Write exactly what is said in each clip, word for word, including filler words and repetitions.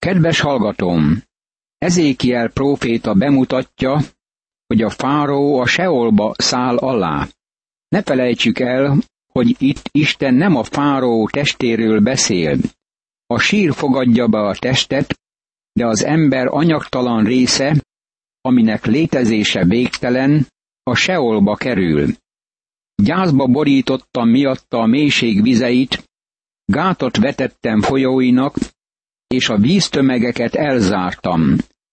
Kedves hallgatóm! Ezékiel próféta bemutatja, hogy a fáraó a Seolba száll alá. Ne felejtsük el, hogy itt Isten nem a fáraó testéről beszél. A sír fogadja be a testet, de az ember anyagtalan része, aminek létezése végtelen, a Seolba kerül. Gyászba borítottam miatta a mélység vizeit, gátot vetettem folyóinak, és a víztömegeket elzártam.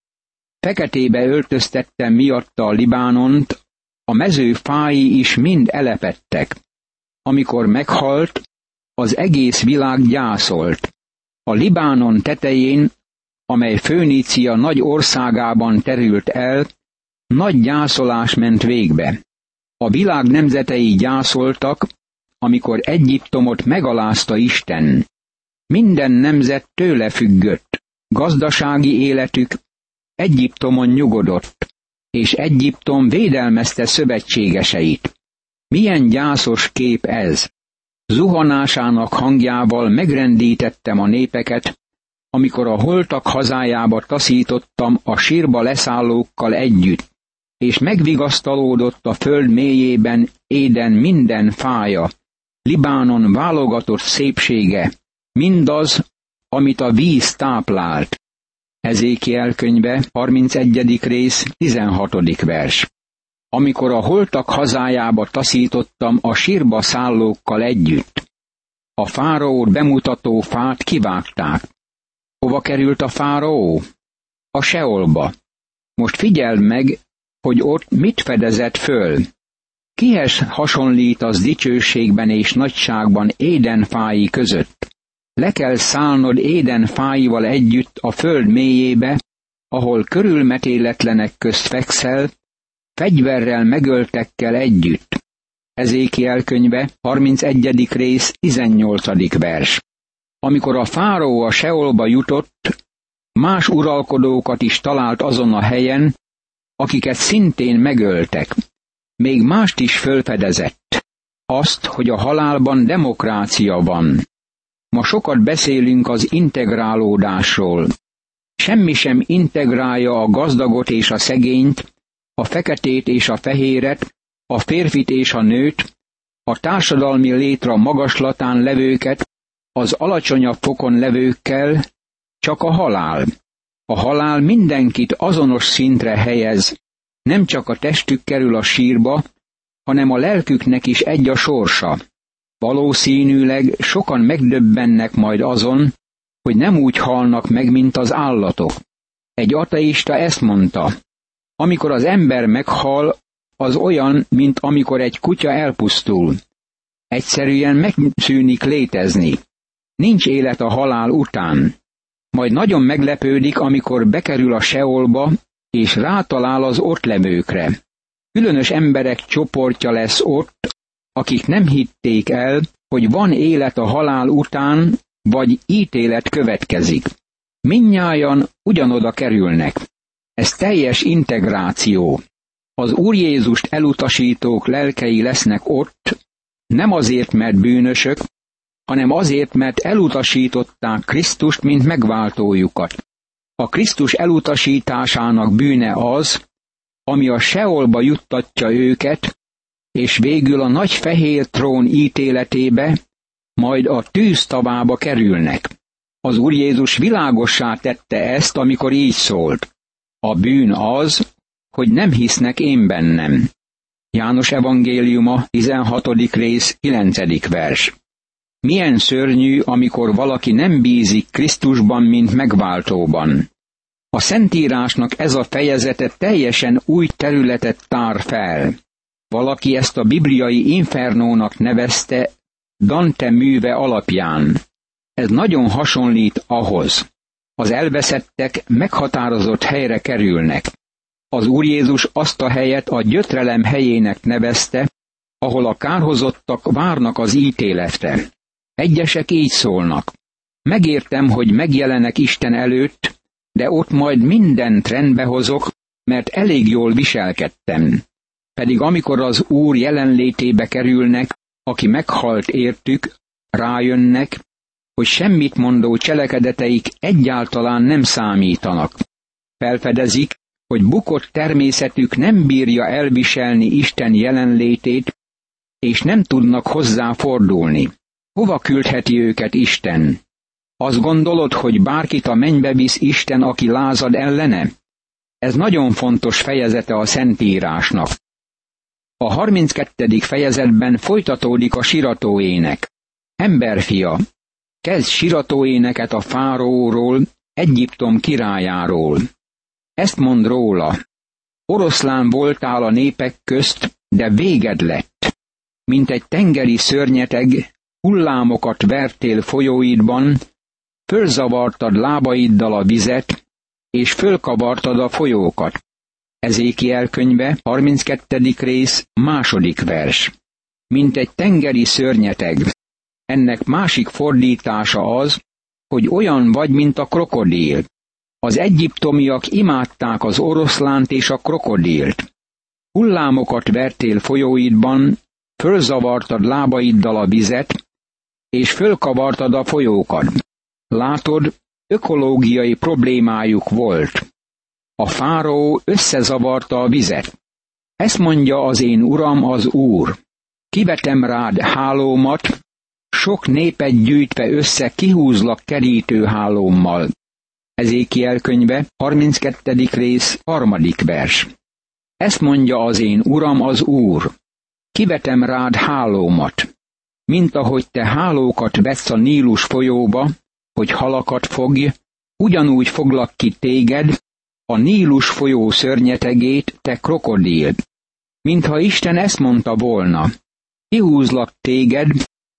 Feketébe öltöztettem miatta a Libánont, a mező fái is mind elepedtek. Amikor meghalt, az egész világ gyászolt. A Libánon tetején, amely Fönícia nagy országában terült el, nagy gyászolás ment végbe. A világ nemzetei gyászoltak, amikor Egyiptomot megalázta Isten. Minden nemzet tőle függött, gazdasági életük Egyiptomon nyugodott, és Egyiptom védelmezte szövetségeseit. Milyen gyászos kép ez! Zuhanásának hangjával megrendítettem a népeket, amikor a holtak hazájába taszítottam a sírba leszállókkal együtt, és megvigasztalódott a föld mélyében Éden minden fája, Libánon válogatott szépsége, mindaz, amit a víz táplált. Ezékiel könyve, harmincegyedik rész, tizenhatodik vers. Amikor a holtak hazájába taszítottam a sírba szállókkal együtt. A fáraót bemutató fát kivágták. Hova került a fáraó? A Seolba. Most figyeld meg, hogy ott mit fedezett föl. Kihez hasonlít az dicsőségben és nagyságban Éden fái között? Le kell szállnod Éden fáival együtt a föld mélyébe, ahol körülmetéletlenek közt fekszel, fegyverrel megöltekkel együtt. Ezékiel könyve, harmincegyedik rész, tizennyolcadik vers. Amikor a fáraó a Seolba jutott, más uralkodókat is talált azon a helyen, akiket szintén megöltek. Még mást is fölfedezett. Azt, hogy a halálban demokrácia van. Ma sokat beszélünk az integrálódásról. Semmi sem integrálja a gazdagot és a szegényt, a feketét és a fehéret, a férfit és a nőt, a társadalmi létra magaslatán levőket, az alacsonyabb fokon levőkkel, csak a halál. A halál mindenkit azonos szintre helyez, nem csak a testük kerül a sírba, hanem a lelküknek is egy a sorsa. Valószínűleg sokan megdöbbennek majd azon, hogy nem úgy halnak meg, mint az állatok. Egy ateista ezt mondta: amikor az ember meghal, az olyan, mint amikor egy kutya elpusztul. Egyszerűen megszűnik létezni. Nincs élet a halál után. Majd nagyon meglepődik, amikor bekerül a Seolba, és rátalál az ott levőkre. Különös emberek csoportja lesz ott, akik nem hitték el, hogy van élet a halál után, vagy ítélet következik. Mindnyájan ugyanoda kerülnek. Ez teljes integráció. Az Úr Jézust elutasítók lelkei lesznek ott, nem azért, mert bűnösök, hanem azért, mert elutasították Krisztust, mint megváltójukat. A Krisztus elutasításának bűne az, ami a Seolba juttatja őket, és végül a nagy fehér trón ítéletébe, majd a tűztavába kerülnek. Az Úr Jézus világossá tette ezt, amikor így szólt: a bűn az, hogy nem hisznek én bennem. János evangéliuma, tizenhatodik rész, kilencedik vers. Milyen szörnyű, amikor valaki nem bízik Krisztusban, mint megváltóban. A Szentírásnak ez a fejezete teljesen új területet tár fel. Valaki ezt a bibliai infernónak nevezte Dante műve alapján. Ez nagyon hasonlít ahhoz. Az elveszettek meghatározott helyre kerülnek. Az Úr Jézus azt a helyet a gyötrelem helyének nevezte, ahol a kárhozottak várnak az ítéletre. Egyesek így szólnak: megértem, hogy megjelenek Isten előtt, de ott majd mindent rendbe hozok, mert elég jól viselkedtem. Pedig amikor az Úr jelenlétébe kerülnek, aki meghalt értük, rájönnek, hogy semmit mondó cselekedeteik egyáltalán nem számítanak. Felfedezik, hogy bukott természetük nem bírja elviselni Isten jelenlétét, és nem tudnak hozzá fordulni. Hova küldheti őket Isten? Azt gondolod, hogy bárkit a mennybe visz Isten, aki lázad ellene? Ez nagyon fontos fejezete a Szentírásnak. A harminckettedik fejezetben folytatódik a siratóének. Emberfia, kezd siratóéneket a fáraóról, Egyiptom királyáról. Ezt mond róla: oroszlán voltál a népek közt, de véged lett. Mint egy tengeri szörnyeteg, hullámokat vertél folyóidban, fölzavartad lábaiddal a vizet, és fölkavartad a folyókat. Ezékiel könyve, harminckettedik rész, második vers. Mint egy tengeri szörnyeteg. Ennek másik fordítása az, hogy olyan vagy, mint a krokodil. Az egyiptomiak imádták az oroszlánt és a krokodilt. Hullámokat vertél folyóidban, fölzavartad lábaiddal a vizet, és fölkavartad a folyókat. Látod, ökológiai problémájuk volt. A fáraó összezavarta a vizet. Ezt mondja az én uram, az Úr. Kivetem rád hálómat, sok népet gyűjtve össze kihúzlak kerítőhálómmal. Ezékiel könyve, harminckettedik rész, harmadik vers. Ezt mondja az én uram, az Úr. Kivetem rád hálómat, mint ahogy te hálókat vetsz a Nílus folyóba, hogy halakat fogj, ugyanúgy foglak ki téged, a Nílus folyó szörnyetegét, te krokodil. Mintha Isten ezt mondta volna: kihúzlak téged,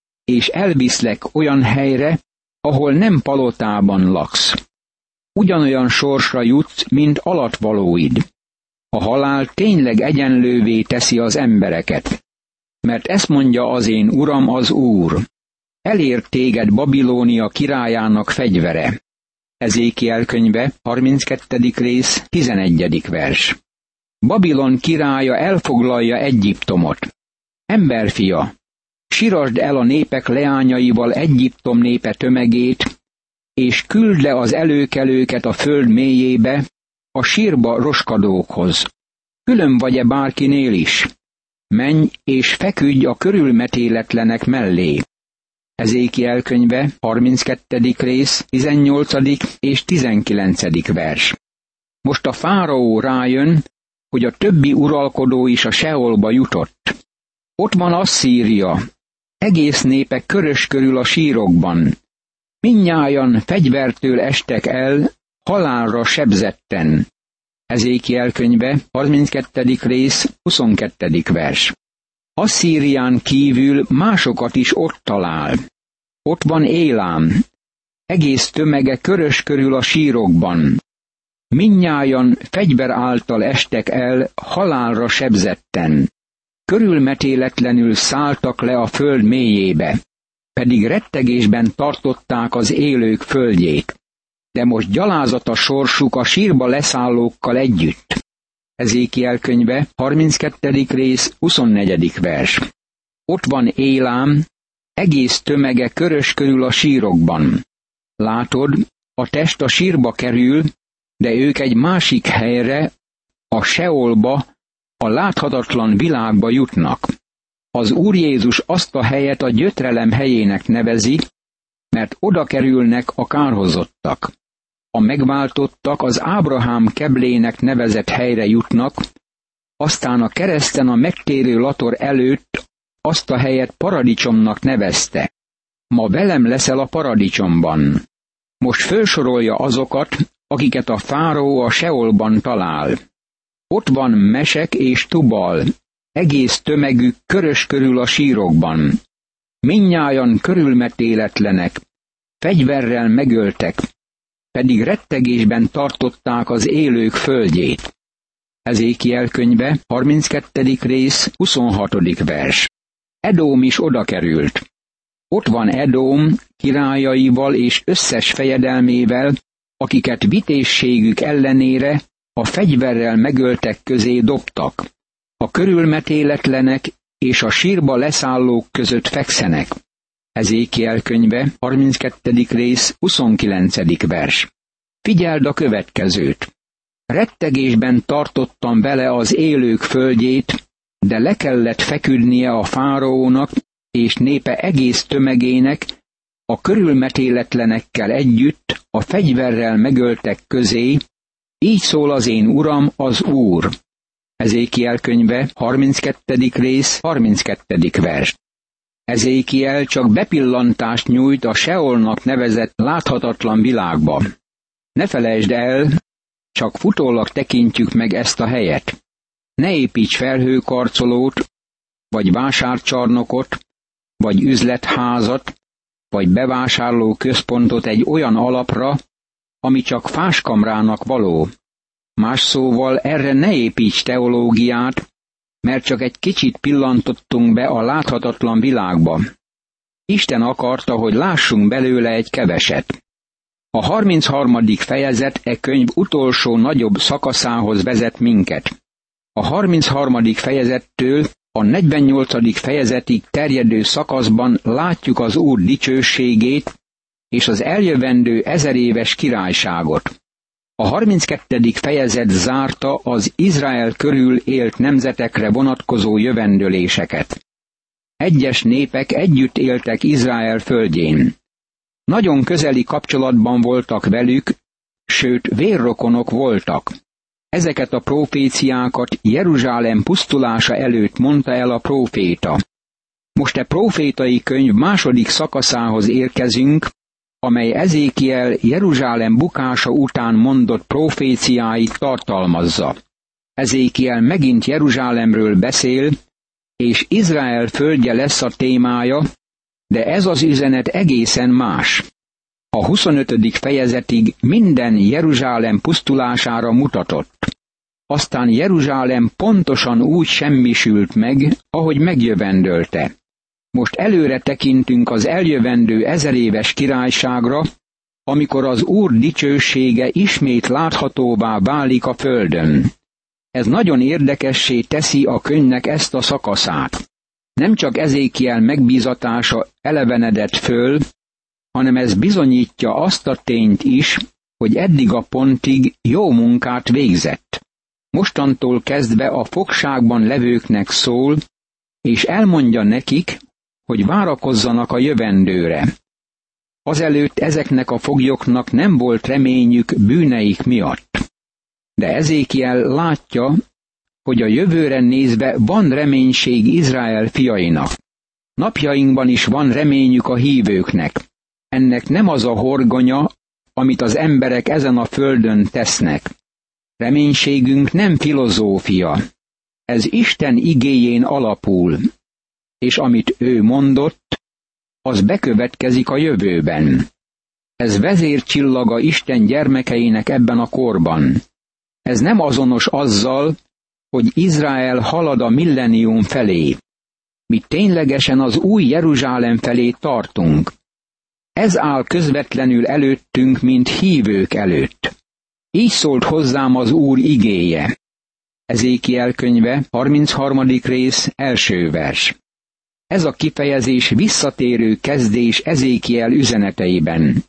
és elviszlek olyan helyre, ahol nem palotában laksz. Ugyanolyan sorsra jutsz, mint alattvalóid. A halál tényleg egyenlővé teszi az embereket. Mert ezt mondja az én uram, az Úr. Elér téged Babilónia királyának fegyvere. Ezékiel könyve, harminckettedik rész, tizenegyedik vers. Babilon királya elfoglalja Egyiptomot. Emberfia, sirasd el a népek leányaival Egyiptom népe tömegét, és küld le az előkelőket a föld mélyébe, a sírba roskadókhoz. Külön vagy-e bárkinél is? Menj és feküdj a körülmetéletlenek mellé. Ezékiel könyve, harminckettedik rész, tizennyolcadik és tizenkilencedik vers. Most a fáraó rájön, hogy a többi uralkodó is a Seolba jutott. Ott van Asszíria, egész népe körös körül a sírokban. Mindnyájan fegyvertől estek el, halálra sebzetten. Ezékiel könyve, harminckettedik rész, huszonkettedik vers. Asszírián kívül másokat is ott talál. Ott van Élám, egész tömege körös körül a sírokban. Mindnyájan fegyver által estek el, halálra sebzetten. Körülmetéletlenül szálltak le a föld mélyébe, pedig rettegésben tartották az élők földjét. De most gyalázat a sorsuk a sírba leszállókkal együtt. Ezékiel könyve, harminckettedik rész, huszonnegyedik vers. Ott van Élám, egész tömege körös körül a sírokban. Látod, a test a sírba kerül, de ők egy másik helyre, a Seolba, a láthatatlan világba jutnak. Az Úr Jézus azt a helyet a gyötrelem helyének nevezi, mert oda kerülnek a kárhozottak. A megváltottak az Ábrahám keblének nevezett helyre jutnak, aztán a kereszten a megtérő lator előtt azt a helyet paradicsomnak nevezte. Ma velem leszel a paradicsomban. Most felsorolja azokat, akiket a fáraó a Seolban talál. Ott van Mesek és Tubal, egész tömegük körös körül a sírokban. Mindnyájan körülmetéletlenek, fegyverrel megöltek, pedig rettegésben tartották az élők földjét. Ezékiel könyve, harminckettedik rész, huszonhatodik vers. Edóm is oda került. Ott van Edóm királyaival és összes fejedelmével, akiket vitézségük ellenére a fegyverrel megöltek közé dobtak. A körülmetéletlenek és a sírba leszállók között fekszenek. Ezékiel könyve, harminckettedik rész, huszonkilencedik vers. Figyeld a következőt. Rettegésben tartottam vele az élők földjét, de le kellett feküdnie a fáraónak és népe egész tömegének, a körülmetéletlenekkel együtt, a fegyverrel megöltek közé, így szól az én uram, az Úr. Ezékiel könyve, harminckettedik rész, harminckettedik vers. Ezékiel csak bepillantást nyújt a Seolnak nevezett láthatatlan világba. Ne felejtsd el, csak futólag tekintjük meg ezt a helyet. Ne építs felhőkarcolót, vagy vásárcsarnokot, vagy üzletházat, vagy bevásárló központot egy olyan alapra, ami csak fáskamrának való. Más szóval erre ne építs teológiát, mert csak egy kicsit pillantottunk be a láthatatlan világba. Isten akarta, hogy lássunk belőle egy keveset. A harmincharmadik fejezet e könyv utolsó nagyobb szakaszához vezet minket. A harmincharmadik fejezettől a negyvennyolcadik fejezetig terjedő szakaszban látjuk az Úr dicsőségét és az eljövendő ezeréves királyságot. A harminckettedik fejezet zárta az Izrael körül élt nemzetekre vonatkozó jövendőléseket. Egyes népek együtt éltek Izrael földjén. Nagyon közeli kapcsolatban voltak velük, sőt vérrokonok voltak. Ezeket a próféciákat Jeruzsálem pusztulása előtt mondta el a próféta. Most e prófétai könyv második szakaszához érkezünk, amely Ezékiel Jeruzsálem bukása után mondott próféciáit tartalmazza. Ezékiel megint Jeruzsálemről beszél, és Izrael földje lesz a témája, de ez az üzenet egészen más. A huszonötödik fejezetig minden Jeruzsálem pusztulására mutatott. Aztán Jeruzsálem pontosan úgy semmisült meg, ahogy megjövendölte. Most előre tekintünk az eljövendő ezeréves királyságra, amikor az Úr dicsősége ismét láthatóvá válik a földön. Ez nagyon érdekessé teszi a könyvnek ezt a szakaszát. Nem csak Ezékiel megbízatása elevenedett föl, hanem ez bizonyítja azt a tényt is, hogy eddig a pontig jó munkát végzett. Mostantól kezdve a fogságban levőknek szól, és elmondja nekik, hogy várakozzanak a jövendőre. Azelőtt ezeknek a foglyoknak nem volt reményük bűneik miatt. De Ezékiel látja, hogy a jövőre nézve van reménység Izrael fiainak. Napjainkban is van reményük a hívőknek. Ennek nem az a horgonya, amit az emberek ezen a földön tesznek. Reménységünk nem filozófia. Ez Isten igéjén alapul, és amit ő mondott, az bekövetkezik a jövőben. Ez vezércsillaga Isten gyermekeinek ebben a korban. Ez nem azonos azzal, hogy Izrael halad a millennium felé. Mi ténylegesen az új Jeruzsálem felé tartunk. Ez áll közvetlenül előttünk, mint hívők előtt. Így szólt hozzám az Úr igéje. Ezékiel könyve, harmincharmadik rész, első vers. Ez a kifejezés visszatérő kezdés Ezékiel üzeneteiben.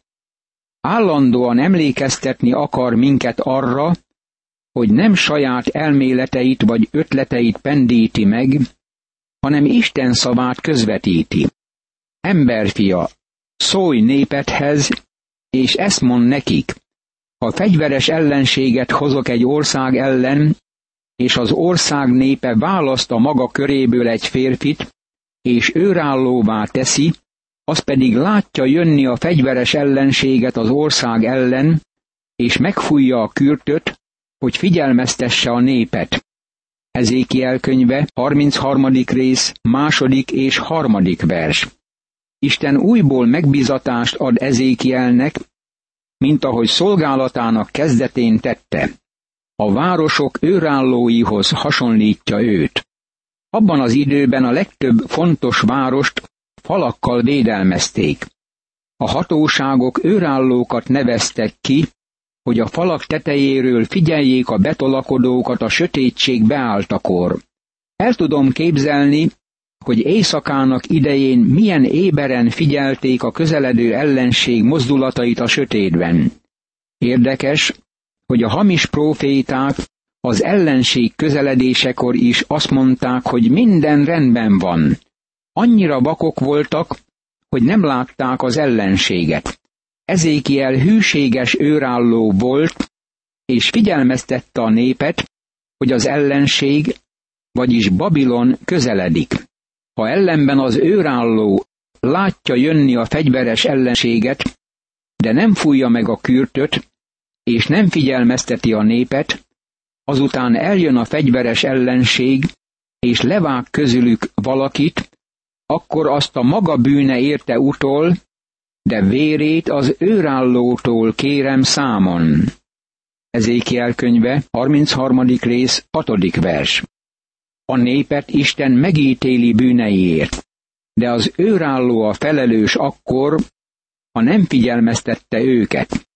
Állandóan emlékeztetni akar minket arra, hogy nem saját elméleteit vagy ötleteit pendíti meg, hanem Isten szavát közvetíti. Emberfia, szólj népedhez, és ezt mond nekik. Ha fegyveres ellenséget hozok egy ország ellen, és az ország népe választ a maga köréből egy férfit, és őrállóvá teszi, az pedig látja jönni a fegyveres ellenséget az ország ellen, és megfújja a kürtöt, hogy figyelmeztesse a népet. Ezékiel könyve, harmincharmadik rész, második és harmadik vers. Isten újból megbízatást ad Ezékielnek, mint ahogy szolgálatának kezdetén tette. A városok őrállóihoz hasonlítja őt. Abban az időben a legtöbb fontos várost falakkal védelmezték. A hatóságok őrállókat neveztek ki, hogy a falak tetejéről figyeljék a betolakodókat a sötétség beálltakor. El tudom képzelni, hogy éjszakának idején milyen éberen figyelték a közeledő ellenség mozdulatait a sötétben. Érdekes, hogy a hamis próféták az ellenség közeledésekor is azt mondták, hogy minden rendben van. Annyira vakok voltak, hogy nem látták az ellenséget. Ezékiel hűséges őrálló volt, és figyelmeztette a népet, hogy az ellenség, vagyis Babilon közeledik. Ha ellenben az őrálló látja jönni a fegyveres ellenséget, de nem fújja meg a kürtöt, és nem figyelmezteti a népet, azután eljön a fegyveres ellenség, és levág közülük valakit, akkor azt a maga bűne érte utol, de vérét az őrállótól kérem számon. Ezékiel könyve, harmincharmadik rész, hatodik vers. A népet Isten megítéli bűneiért, de az őrálló a felelős akkor, ha nem figyelmeztette őket.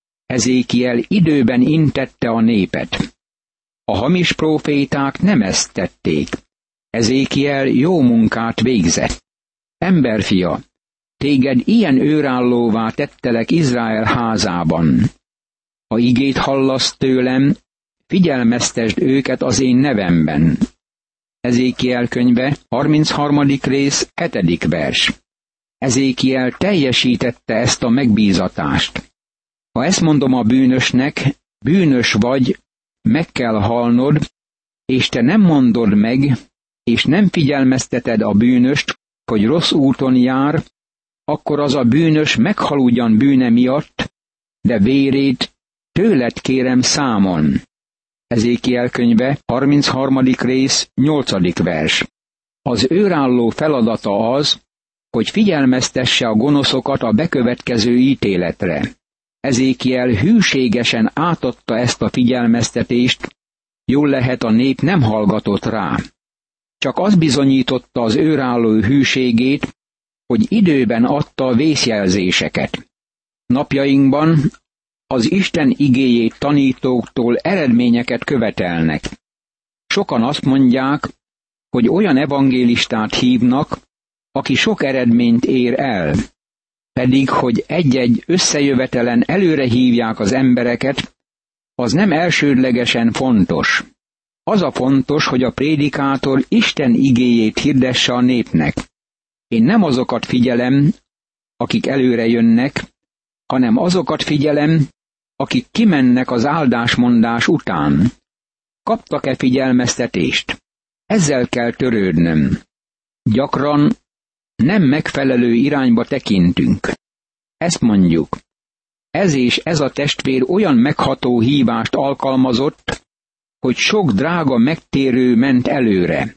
Ezékiel időben intette a népet. A hamis próféták nem ezt tették. Ezékiel jó munkát végzett. Emberfia, téged ilyen őrállóvá tettelek Izrael házában. Ha igét hallasz tőlem, figyelmeztesd őket az én nevemben. Ezékiel könyve, harmincharmadik rész, hetedik vers. Ezékiel teljesítette ezt a megbízatást. Ha ezt mondom a bűnösnek, bűnös vagy, meg kell halnod, és te nem mondod meg, és nem figyelmezteted a bűnöst, hogy rossz úton jár, akkor az a bűnös meghal ugyan bűne miatt, de vérét tőled kérem számon. Ezékiel könyve, harmincharmadik rész, nyolcadik vers. Az őrálló feladata az, hogy figyelmeztesse a gonoszokat a bekövetkező ítéletre. Ezékiel hűségesen átadta ezt a figyelmeztetést, jól lehet a nép nem hallgatott rá. Csak az bizonyította az őrálló hűségét, hogy időben adta a vészjelzéseket. Napjainkban az Isten igéjét tanítóktól eredményeket követelnek. Sokan azt mondják, hogy olyan evangélistát hívnak, aki sok eredményt ér el. Pedig, hogy egy-egy összejövetelen előre hívják az embereket, az nem elsődlegesen fontos. Az a fontos, hogy a prédikátor Isten igéjét hirdesse a népnek. Én nem azokat figyelem, akik előre jönnek, hanem azokat figyelem, akik kimennek az áldásmondás után. Kaptak-e figyelmeztetést? Ezzel kell törődnöm. Gyakran nem megfelelő irányba tekintünk. Ezt mondjuk. Ez és ez a testvér olyan megható hívást alkalmazott, hogy sok drága megtérő ment előre.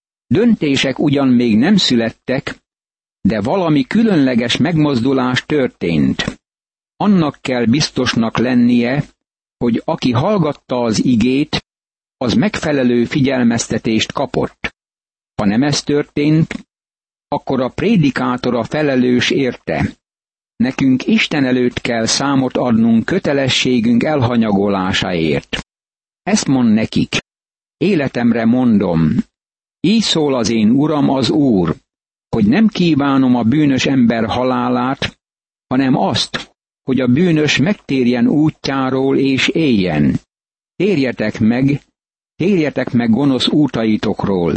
Döntések ugyan még nem születtek, de valami különleges megmozdulás történt. Annak kell biztosnak lennie, hogy aki hallgatta az igét, az megfelelő figyelmeztetést kapott. Ha nem ez történt, akkor a prédikátor a felelős érte. Nekünk Isten előtt kell számot adnunk kötelességünk elhanyagolásáért. Ezt mond nekik. Életemre mondom, így szól az én Uram az Úr, hogy nem kívánom a bűnös ember halálát, hanem azt, hogy a bűnös megtérjen útjáról és éljen. Térjetek meg, térjetek meg gonosz útaitokról.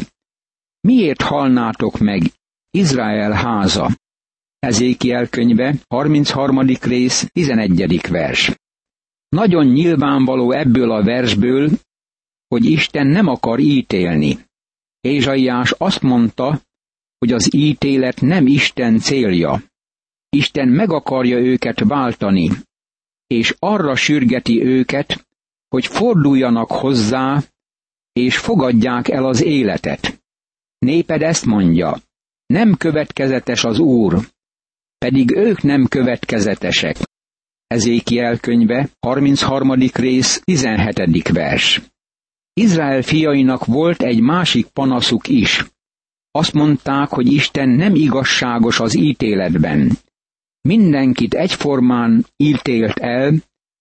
Miért halnátok meg, Izrael háza? Ezékiel könyve, harmincharmadik rész, tizenegyedik vers. Nagyon nyilvánvaló ebből a versből, hogy Isten nem akar ítélni. Ézsaiás azt mondta, hogy az ítélet nem Isten célja. Isten meg akarja őket váltani, és arra sürgeti őket, hogy forduljanak hozzá, és fogadják el az életet. Néped ezt mondja, nem következetes az Úr, pedig ők nem következetesek. Ezékiel könyve, harmincharmadik rész, tizenhetedik vers. Izrael fiainak volt egy másik panaszuk is. Azt mondták, hogy Isten nem igazságos az ítéletben. Mindenkit egyformán ítélt el,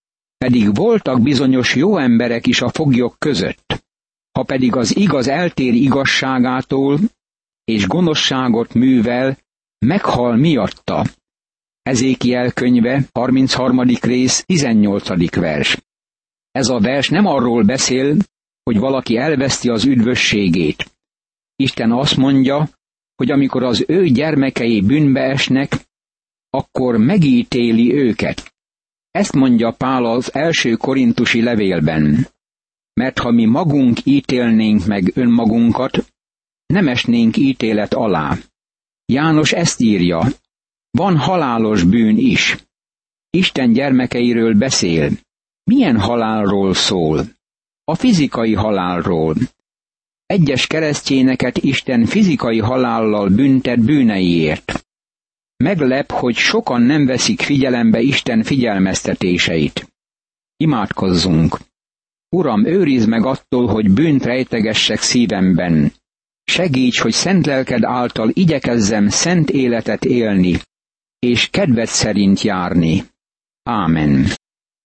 pedig voltak bizonyos jó emberek is a foglyok között. Ha pedig az igaz eltér igazságától, és gonoszságot művel, meghal miatta. Ezékiel könyve, harmincharmadik rész, tizennyolcadik vers. Ez a vers nem arról beszél, hogy valaki elveszti az üdvösségét. Isten azt mondja, hogy amikor az ő gyermekei bűnbe esnek, akkor megítéli őket. Ezt mondja Pál az első korintusi levélben. Mert ha mi magunk ítélnénk meg önmagunkat, nem esnénk ítélet alá. János ezt írja, van halálos bűn is. Isten gyermekeiről beszél. Milyen halálról szól? A fizikai halálról. Egyes keresztényeket Isten fizikai halállal büntet bűneiért. Meglep, hogy sokan nem veszik figyelembe Isten figyelmeztetéseit. Imádkozzunk! Uram, őrizd meg attól, hogy bűnt rejtegessek szívemben. Segíts, hogy szent lelked által igyekezzem szent életet élni, és kedved szerint járni. Ámen.